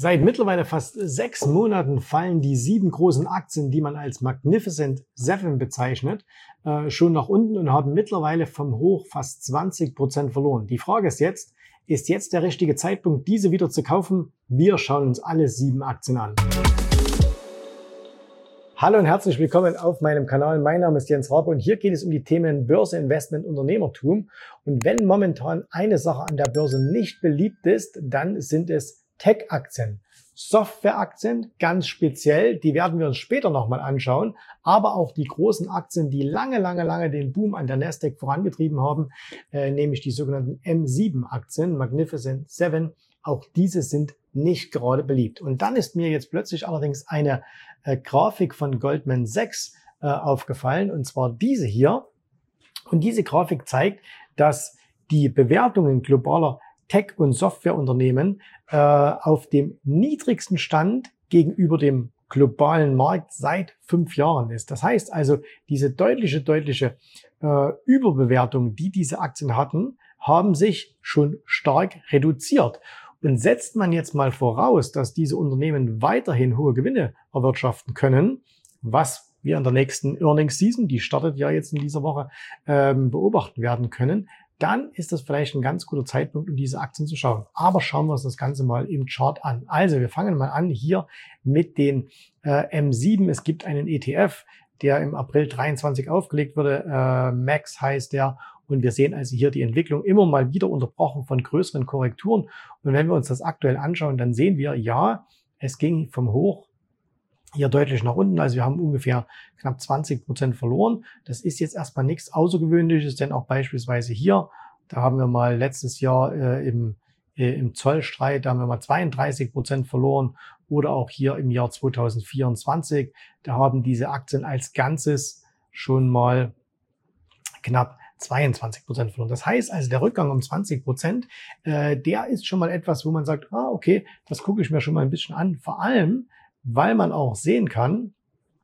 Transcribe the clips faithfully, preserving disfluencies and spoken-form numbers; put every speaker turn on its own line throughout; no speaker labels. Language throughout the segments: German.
Seit mittlerweile fast sechs Monaten fallen die sieben großen Aktien, die man als Magnificent Seven bezeichnet, äh, schon nach unten und haben mittlerweile vom Hoch fast zwanzig Prozent verloren. Die Frage ist jetzt, ist jetzt der richtige Zeitpunkt, diese wieder zu kaufen? Wir schauen uns alle sieben Aktien an. Hallo und herzlich willkommen auf meinem Kanal. Mein Name ist Jens Rabe und hier geht es um die Themen Börse, Investment, Unternehmertum. Und wenn momentan eine Sache an der Börse nicht beliebt ist, dann sind es Tech-Aktien. Software-Aktien ganz speziell, die werden wir uns später nochmal anschauen, aber auch die großen Aktien, die lange, lange, lange den Boom an der Nasdaq vorangetrieben haben, äh, nämlich die sogenannten M sieben Aktien, Magnificent Seven, auch diese sind nicht gerade beliebt. Und dann ist mir jetzt plötzlich allerdings eine äh, Grafik von Goldman Sachs äh, aufgefallen, und zwar diese hier. Und diese Grafik zeigt, dass die Bewertungen globaler Tech- und Softwareunternehmen äh, auf dem niedrigsten Stand gegenüber dem globalen Markt seit fünf Jahren ist. Das heißt also, diese deutliche, deutliche äh, Überbewertung, die diese Aktien hatten, haben sich schon stark reduziert. Und setzt man jetzt mal voraus, dass diese Unternehmen weiterhin hohe Gewinne erwirtschaften können, was wir in der nächsten Earnings Season, die startet ja jetzt in dieser Woche, ähm, beobachten werden können, dann ist das vielleicht ein ganz guter Zeitpunkt, um diese Aktien zu schauen. Aber schauen wir uns das Ganze mal im Chart an. Also wir fangen mal an hier mit den äh, M sieben. Es gibt einen E T F, der im April dreiundzwanzig aufgelegt wurde. Äh, Max heißt der. Und wir sehen also hier die Entwicklung immer mal wieder unterbrochen von größeren Korrekturen. Und wenn wir uns das aktuell anschauen, dann sehen wir, ja, es ging vom Hoch hier deutlich nach unten. Also wir haben ungefähr knapp zwanzig Prozent verloren. Das ist jetzt erstmal nichts Außergewöhnliches, denn auch beispielsweise hier, da haben wir mal letztes Jahr äh, im, äh, im Zollstreit, da haben wir mal zweiunddreißig Prozent verloren. Oder auch hier im Jahr zweitausendvierundzwanzig, da haben diese Aktien als Ganzes schon mal knapp zweiundzwanzig Prozent verloren. Das heißt also, der Rückgang um zwanzig Prozent, äh, der ist schon mal etwas, wo man sagt, ah, okay, das gucke ich mir schon mal ein bisschen an. Vor allem, weil man auch sehen kann,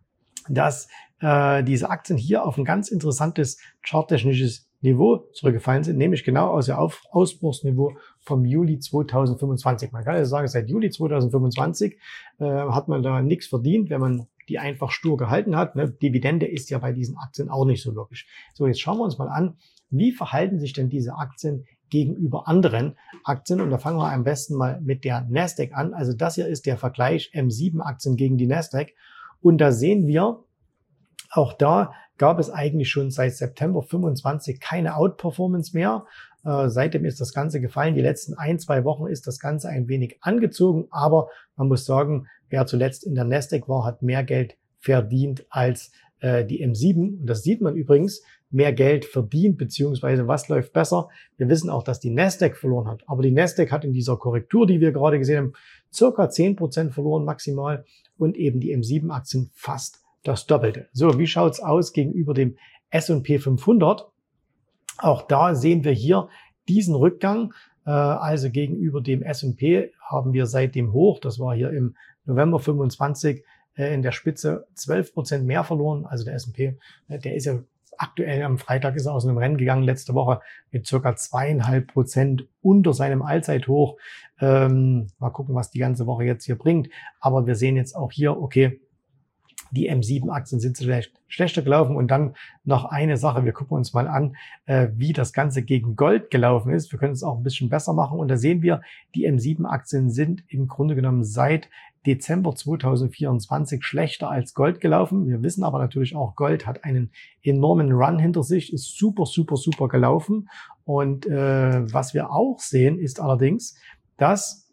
dass äh, diese Aktien hier auf ein ganz interessantes charttechnisches Niveau zurückgefallen sind, nämlich genau aus dem Auf Ausbruchsniveau vom Juli zweitausendfünfundzwanzig. Man kann also sagen, seit Juli zweitausendfünfundzwanzig äh, hat man da nichts verdient, wenn man die einfach stur gehalten hat. Ne? Dividende ist ja bei diesen Aktien auch nicht so logisch. So, jetzt schauen wir uns mal an, wie verhalten sich denn diese Aktien gegenüber anderen Aktien, und da fangen wir am besten mal mit der Nasdaq an. Also das hier ist der Vergleich M sieben Aktien gegen die Nasdaq, und da sehen wir, auch da gab es eigentlich schon seit September fünfundzwanzig keine Outperformance mehr. Äh, seitdem ist das Ganze gefallen. Die letzten ein, zwei Wochen ist das Ganze ein wenig angezogen, aber man muss sagen, wer zuletzt in der Nasdaq war, hat mehr Geld verdient als äh, die M sieben. Und das sieht man übrigens, mehr Geld verdient, beziehungsweise was läuft besser. Wir wissen auch, dass die Nasdaq verloren hat. Aber die Nasdaq hat in dieser Korrektur, die wir gerade gesehen haben, circa zehn Prozent verloren maximal, und eben die M sieben Aktien fast das Doppelte. So, wie schaut's aus gegenüber dem S und P fünfhundert? Auch da sehen wir hier diesen Rückgang. Äh, also gegenüber dem S und P haben wir seit dem Hoch, das war hier im November fünfundzwanzig, äh, in der Spitze zwölf Prozent mehr verloren. Also der S und P, äh, der ist ja aktuell am Freitag ist er aus einem Rennen gegangen, letzte Woche mit circa zweieinhalb Prozent unter seinem Allzeithoch. Ähm, mal gucken, was die ganze Woche jetzt hier bringt. Aber wir sehen jetzt auch hier, okay, die M sieben Aktien sind vielleicht schlechter gelaufen. Und dann noch eine Sache, wir gucken uns mal an, äh, wie das Ganze gegen Gold gelaufen ist. Wir können es auch ein bisschen besser machen. Und da sehen wir, die M sieben Aktien sind im Grunde genommen seit Dezember zweitausendvierundzwanzig schlechter als Gold gelaufen. Wir wissen aber natürlich auch, Gold hat einen enormen Run hinter sich, ist super, super, super gelaufen. Und äh, was wir auch sehen, ist allerdings, dass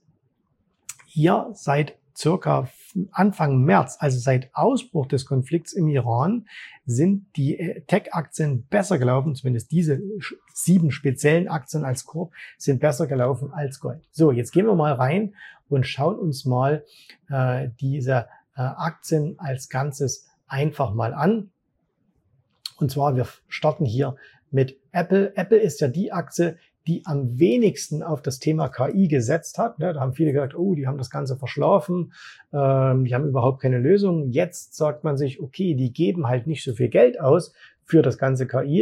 hier seit circa Anfang März, also seit Ausbruch des Konflikts im Iran, sind die Tech-Aktien besser gelaufen, zumindest diese sieben speziellen Aktien als Korb sind besser gelaufen als Gold. So, jetzt gehen wir mal rein und schauen uns mal äh, diese äh, Aktien als Ganzes einfach mal an. Und zwar, wir starten hier mit Apple. Apple ist ja die Aktie, die am wenigsten auf das Thema K I gesetzt hat. Da haben viele gesagt, oh, die haben das Ganze verschlafen, ähm, die haben überhaupt keine Lösung. Jetzt sagt man sich, okay, die geben halt nicht so viel Geld aus für das ganze K I.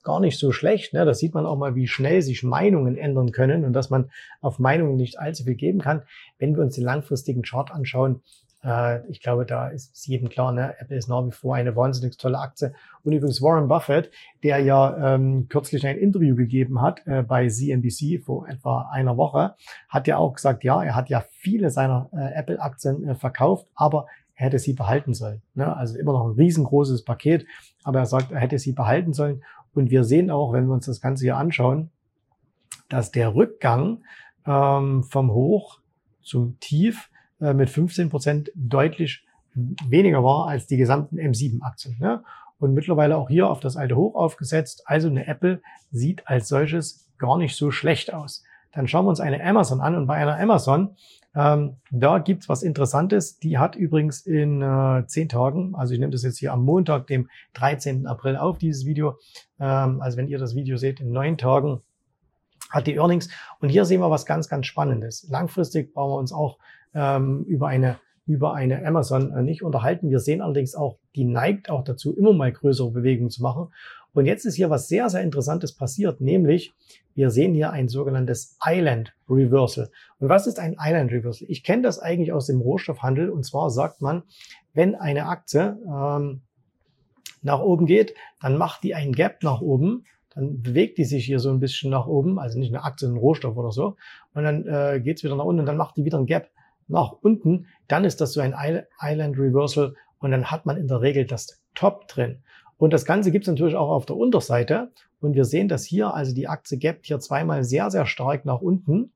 gar nicht so schlecht. Ne? Da sieht man auch mal, wie schnell sich Meinungen ändern können und dass man auf Meinungen nicht allzu viel geben kann. Wenn wir uns den langfristigen Chart anschauen, äh, ich glaube, da ist jedem klar, ne? Apple ist nach wie vor eine wahnsinnig tolle Aktie. Und übrigens Warren Buffett, der ja ähm, kürzlich ein Interview gegeben hat äh, bei C N B C vor etwa einer Woche, hat ja auch gesagt, ja, er hat ja viele seiner äh, Apple-Aktien äh, verkauft, aber er hätte sie behalten sollen. Ne? Also immer noch ein riesengroßes Paket, aber er sagt, er hätte sie behalten sollen. Und wir sehen auch, wenn wir uns das Ganze hier anschauen, dass der Rückgang ähm, vom Hoch zum Tief äh, mit fünfzehn Prozent deutlich weniger war als die gesamten M sieben Aktien. Ne? Und mittlerweile auch hier auf das alte Hoch aufgesetzt. Also eine Apple sieht als solches gar nicht so schlecht aus. Dann schauen wir uns eine Amazon an und bei einer Amazon, ähm, da gibt's was Interessantes. Die hat übrigens in äh, zehn Tagen, also ich nehme das jetzt hier am Montag, dem dreizehnten April auf, dieses Video. Ähm, also wenn ihr das Video seht, in neun Tagen hat die Earnings. Und hier sehen wir was ganz, ganz Spannendes. Langfristig brauchen wir uns auch ähm, über eine über eine Amazon äh, nicht unterhalten. Wir sehen allerdings auch, die neigt auch dazu, immer mal größere Bewegungen zu machen. Und jetzt ist hier was sehr, sehr Interessantes passiert, nämlich wir sehen hier ein sogenanntes Island Reversal. Und was ist ein Island Reversal? Ich kenne das eigentlich aus dem Rohstoffhandel, und zwar sagt man, wenn eine Aktie ähm, nach oben geht, dann macht die ein Gap nach oben, dann bewegt die sich hier so ein bisschen nach oben, also nicht eine Aktie, ein Rohstoff oder so, und dann äh, geht es wieder nach unten und dann macht die wieder ein Gap nach unten, dann ist das so ein Island Reversal und dann hat man in der Regel das Top drin. Und das Ganze gibt es natürlich auch auf der Unterseite und wir sehen, dass hier, also die Aktie gapt hier zweimal sehr, sehr stark nach unten,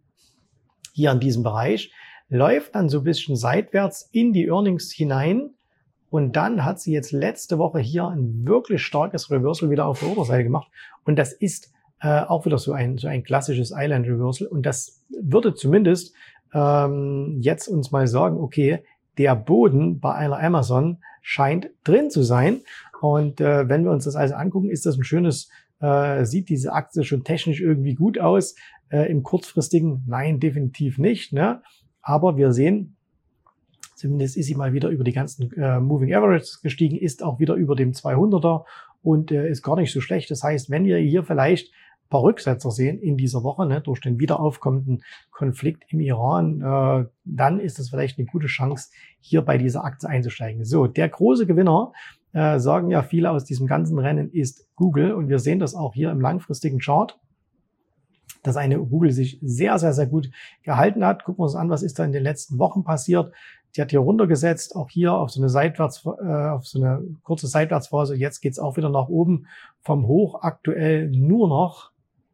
hier in diesem Bereich, läuft dann so ein bisschen seitwärts in die Earnings hinein und dann hat sie jetzt letzte Woche hier ein wirklich starkes Reversal wieder auf der Unterseite gemacht und das ist äh, auch wieder so ein, so ein klassisches Island Reversal und das würde zumindest ähm, jetzt uns mal sagen, okay, der Boden bei einer Amazon scheint drin zu sein. Und äh, wenn wir uns das also angucken, ist das ein schönes, äh, sieht diese Aktie schon technisch irgendwie gut aus. Äh, im kurzfristigen, nein, definitiv nicht. Ne? Aber wir sehen, zumindest ist sie mal wieder über die ganzen äh, Moving Averages gestiegen, ist auch wieder über dem zweihunderter und äh, ist gar nicht so schlecht. Das heißt, wenn wir hier vielleicht ein paar Rücksetzer sehen in dieser Woche, ne, durch den wieder aufkommenden Konflikt im Iran, äh, dann ist das vielleicht eine gute Chance, hier bei dieser Aktie einzusteigen. So, der große Gewinner, äh, sagen ja viele aus diesem ganzen Rennen, ist Google. Und wir sehen das auch hier im langfristigen Chart, dass eine Google sich sehr, sehr, sehr gut gehalten hat. Gucken wir uns an, was ist da in den letzten Wochen passiert. Die hat hier runtergesetzt, auch hier auf so eine Seitwärts, äh, auf so eine kurze Seitwärtsphase. Jetzt geht's auch wieder nach oben. Vom Hoch aktuell nur noch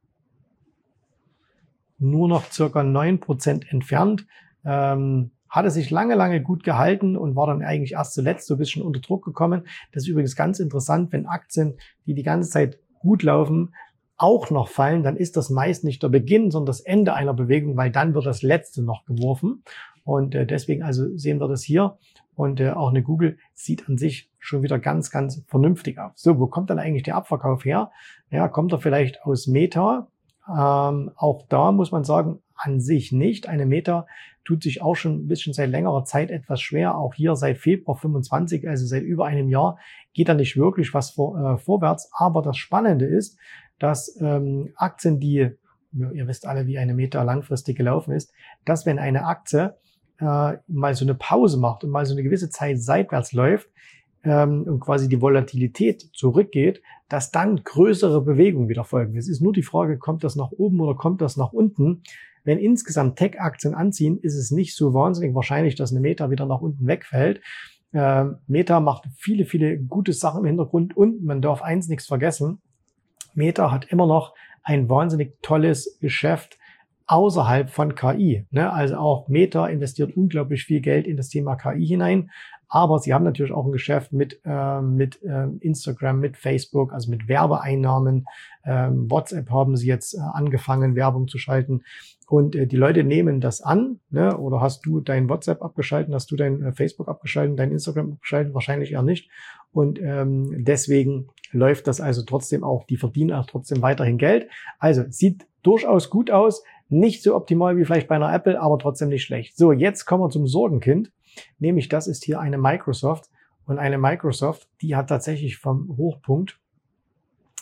nur noch circa neun Prozent entfernt, ähm, hatte sich lange, lange gut gehalten und war dann eigentlich erst zuletzt so ein bisschen unter Druck gekommen. Das ist übrigens ganz interessant, wenn Aktien, die die ganze Zeit gut laufen, auch noch fallen, dann ist das meist nicht der Beginn, sondern das Ende einer Bewegung, weil dann wird das Letzte noch geworfen. Und äh, deswegen also sehen wir das hier. Und äh, auch eine Google sieht an sich schon wieder ganz, ganz vernünftig aus. So, wo kommt dann eigentlich der Abverkauf her? Ja, kommt er vielleicht aus Meta? Ähm, auch da muss man sagen, an sich nicht. Eine Meta tut sich auch schon ein bisschen seit längerer Zeit etwas schwer. Auch hier seit Februar fünfundzwanzig, also seit über einem Jahr, geht da nicht wirklich was vor, äh, vorwärts. Aber das Spannende ist, dass ähm, Aktien, die, ihr wisst alle, wie eine Meta langfristig gelaufen ist, dass wenn eine Aktie äh, mal so eine Pause macht und mal so eine gewisse Zeit seitwärts läuft, und quasi die Volatilität zurückgeht, dass dann größere Bewegungen wieder folgen. Es ist nur die Frage, kommt das nach oben oder kommt das nach unten? Wenn insgesamt Tech-Aktien anziehen, ist es nicht so wahnsinnig wahrscheinlich, dass eine Meta wieder nach unten wegfällt. Äh, Meta macht viele, viele gute Sachen im Hintergrund und man darf eins nichts vergessen. Meta hat immer noch ein wahnsinnig tolles Geschäft außerhalb von K I. Ne? Also auch Meta investiert unglaublich viel Geld in das Thema K I hinein. Aber sie haben natürlich auch ein Geschäft mit, äh, mit äh, Instagram, mit Facebook, also mit Werbeeinnahmen. Ähm, WhatsApp haben sie jetzt äh, angefangen, Werbung zu schalten. Und äh, die Leute nehmen das an. Ne? Oder hast du dein WhatsApp abgeschalten? Hast du dein äh, Facebook abgeschalten? Dein Instagram abgeschalten? Wahrscheinlich eher nicht. Und ähm, deswegen läuft das also trotzdem auch. Die verdienen auch trotzdem weiterhin Geld. Also sieht durchaus gut aus. Nicht so optimal wie vielleicht bei einer Apple, aber trotzdem nicht schlecht. So, jetzt kommen wir zum Sorgenkind. Nämlich das ist hier eine Microsoft und eine Microsoft, die hat tatsächlich vom Hochpunkt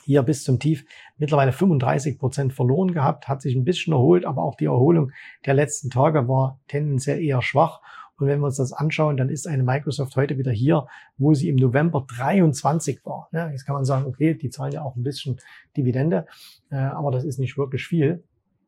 hier bis zum Tief mittlerweile fünfunddreißig Prozent verloren gehabt, hat sich ein bisschen erholt, aber auch die Erholung der letzten Tage war tendenziell eher schwach. Und wenn wir uns das anschauen, dann ist eine Microsoft heute wieder hier, wo sie im November dreiundzwanzig war. Ja, jetzt kann man sagen, okay, die zahlen ja auch ein bisschen Dividende, äh, aber das ist nicht wirklich viel,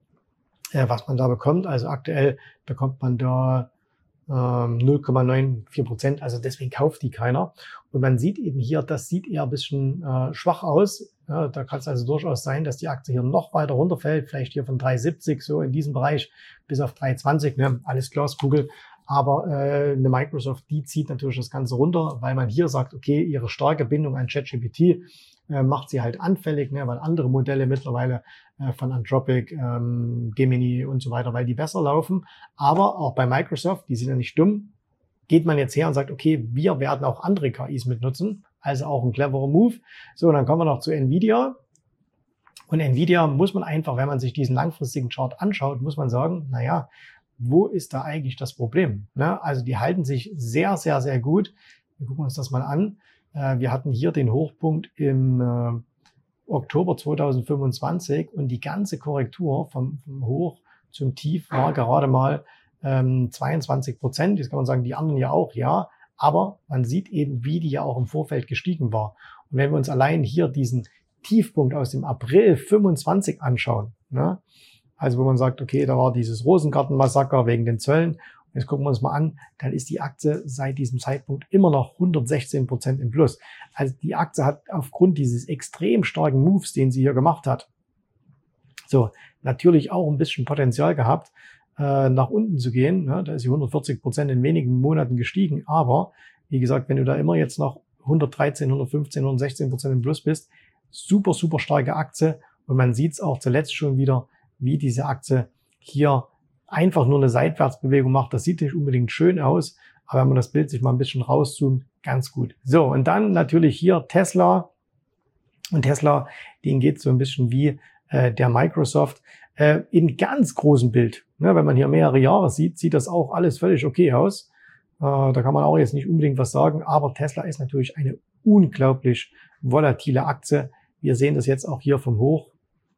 äh, was man da bekommt. Also aktuell bekommt man da ähm, null Komma vierundneunzig Prozent, also deswegen kauft die keiner. Und man sieht eben hier, das sieht eher ein bisschen äh, schwach aus. Ja, da kann es also durchaus sein, dass die Aktie hier noch weiter runterfällt, vielleicht hier von drei siebzig so in diesem Bereich bis auf drei zwanzig, ne? Alles Glaskugel. Aber äh, eine Microsoft, die zieht natürlich das Ganze runter, weil man hier sagt, okay, ihre starke Bindung an ChatGPT äh, macht sie halt anfällig, ne, weil andere Modelle mittlerweile äh, von Anthropic, ähm, Gemini und so weiter, weil die besser laufen. Aber auch bei Microsoft, die sind ja nicht dumm, geht man jetzt her und sagt, okay, wir werden auch andere K Is mitnutzen, also auch ein cleverer Move. So, und dann kommen wir noch zu Nvidia. Und Nvidia muss man einfach, wenn man sich diesen langfristigen Chart anschaut, muss man sagen, naja, wo ist da eigentlich das Problem? Ne? Also die halten sich sehr, sehr, sehr gut. Wir gucken uns das mal an. Äh, wir hatten hier den Hochpunkt im äh, Oktober zweitausendfünfundzwanzig und die ganze Korrektur vom, vom Hoch zum Tief war gerade mal ähm, zweiundzwanzig Prozent. Jetzt kann man sagen, die anderen ja auch, ja. Aber man sieht eben, wie die ja auch im Vorfeld gestiegen war. Und wenn wir uns allein hier diesen Tiefpunkt aus dem April fünfundzwanzig anschauen, ne? Also wo man sagt, okay, da war dieses Rosengarten-Massaker wegen den Zöllen. Und jetzt gucken wir uns mal an, dann ist die Aktie seit diesem Zeitpunkt immer noch hundertsechzehn Prozent im Plus. Also die Aktie hat aufgrund dieses extrem starken Moves, den sie hier gemacht hat, so natürlich auch ein bisschen Potenzial gehabt, äh, nach unten zu gehen. Ne? Da ist sie hundertvierzig Prozent in wenigen Monaten gestiegen. Aber wie gesagt, wenn du da immer jetzt noch hundertdreizehn, hundertfünfzehn, hundertsechzehn Prozent im Plus bist, super, super starke Aktie. Und man sieht es auch zuletzt schon wieder, wie diese Aktie hier einfach nur eine Seitwärtsbewegung macht. Das sieht nicht unbedingt schön aus, aber wenn man das Bild sich mal ein bisschen rauszoomt, ganz gut. So, und dann natürlich hier Tesla. Und Tesla, denen geht so ein bisschen wie äh, der Microsoft. Äh, im ganz großen Bild, ne, wenn man hier mehrere Jahre sieht, sieht das auch alles völlig okay aus. Äh, da kann man auch jetzt nicht unbedingt was sagen, aber Tesla ist natürlich eine unglaublich volatile Aktie. Wir sehen das jetzt auch hier vom Hoch.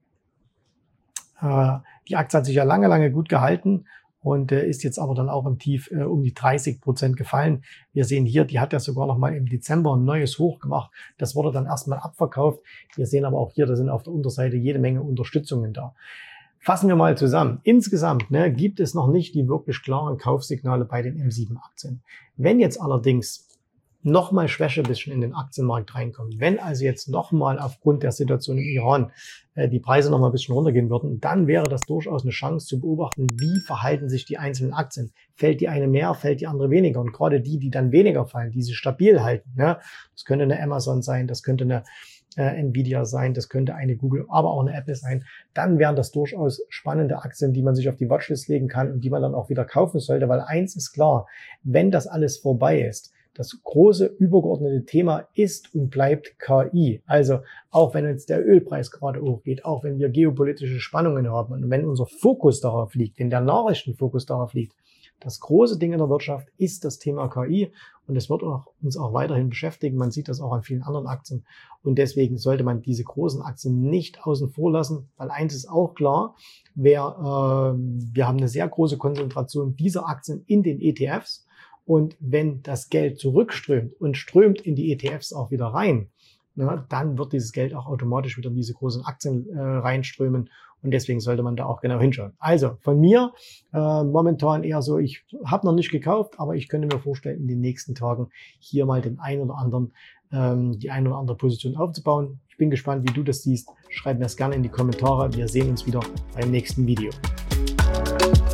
Die Aktie hat sich ja lange, lange gut gehalten und äh, ist jetzt aber dann auch im Tief äh, um die dreißig Prozent gefallen. Wir sehen hier, die hat ja sogar noch mal im Dezember ein neues Hoch gemacht. Das wurde dann erstmal abverkauft. Wir sehen aber auch hier, da sind auf der Unterseite jede Menge Unterstützungen da. Fassen wir mal zusammen. Insgesamt ne, gibt es noch nicht die wirklich klaren Kaufsignale bei den M sieben Aktien. Wenn jetzt allerdings nochmal Schwäche ein bisschen in den Aktienmarkt reinkommt, wenn also jetzt nochmal aufgrund der Situation im Iran äh, die Preise nochmal ein bisschen runtergehen würden, dann wäre das durchaus eine Chance zu beobachten, wie verhalten sich die einzelnen Aktien. Fällt die eine mehr, fällt die andere weniger? Und gerade die, die dann weniger fallen, die sich stabil halten, ne? Das könnte eine Amazon sein, das könnte eine äh, Nvidia sein, das könnte eine Google, aber auch eine Apple sein, dann wären das durchaus spannende Aktien, die man sich auf die Watchlist legen kann und die man dann auch wieder kaufen sollte, weil eins ist klar, wenn das alles vorbei ist, das große übergeordnete Thema ist und bleibt K I. Also auch wenn jetzt der Ölpreis gerade hochgeht, auch wenn wir geopolitische Spannungen haben und wenn unser Fokus darauf liegt, wenn der Nachrichtenfokus darauf liegt, das große Ding in der Wirtschaft ist das Thema K I und es wird auch, uns auch weiterhin beschäftigen. Man sieht das auch an vielen anderen Aktien und deswegen sollte man diese großen Aktien nicht außen vor lassen, weil eins ist auch klar, wer, äh, wir haben eine sehr große Konzentration dieser Aktien in den E T Fs. Und wenn das Geld zurückströmt und strömt in die E T Fs auch wieder rein, ne, dann wird dieses Geld auch automatisch wieder in diese großen Aktien äh, reinströmen. Und deswegen sollte man da auch genau hinschauen. Also von mir äh, momentan eher so, ich habe noch nicht gekauft, aber ich könnte mir vorstellen, in den nächsten Tagen hier mal den ein oder anderen, ähm, die ein oder andere Position aufzubauen. Ich bin gespannt, wie du das siehst. Schreib mir das gerne in die Kommentare. Wir sehen uns wieder beim nächsten Video.